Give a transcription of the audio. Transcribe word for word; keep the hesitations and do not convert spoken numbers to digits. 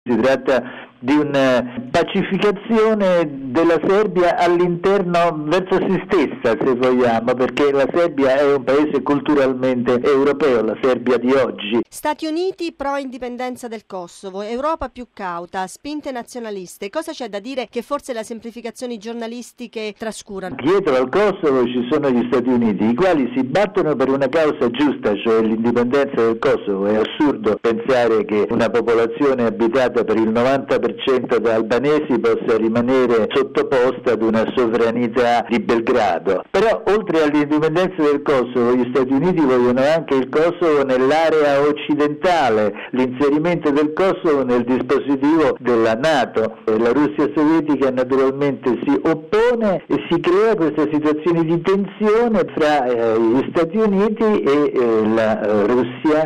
Si tratta di una pacificazione della Serbia all'interno verso se stessa, se vogliamo, perché la Serbia è un paese culturalmente europeo, la Serbia di oggi. Stati Uniti pro indipendenza del Kosovo, Europa più cauta, spinte nazionaliste. Cosa c'è da dire che forse le semplificazioni giornalistiche trascurano? Dietro al Kosovo ci sono gli Stati Uniti, i quali si battono per una causa giusta, cioè l'indipendenza del Kosovo. È assurdo pensare che una popolazione abitata per il novanta per cento da albanesi possa rimanere sottoposta ad una sovranità di Belgrado. Però oltre all'indipendenza del Kosovo, gli Stati Uniti vogliono anche il Kosovo nell'area occidentale, l'inserimento del Kosovo nel dispositivo della NATO. La Russia sovietica naturalmente si oppone e si crea questa situazione di tensione fra eh, gli Stati Uniti e eh, la eh, Russia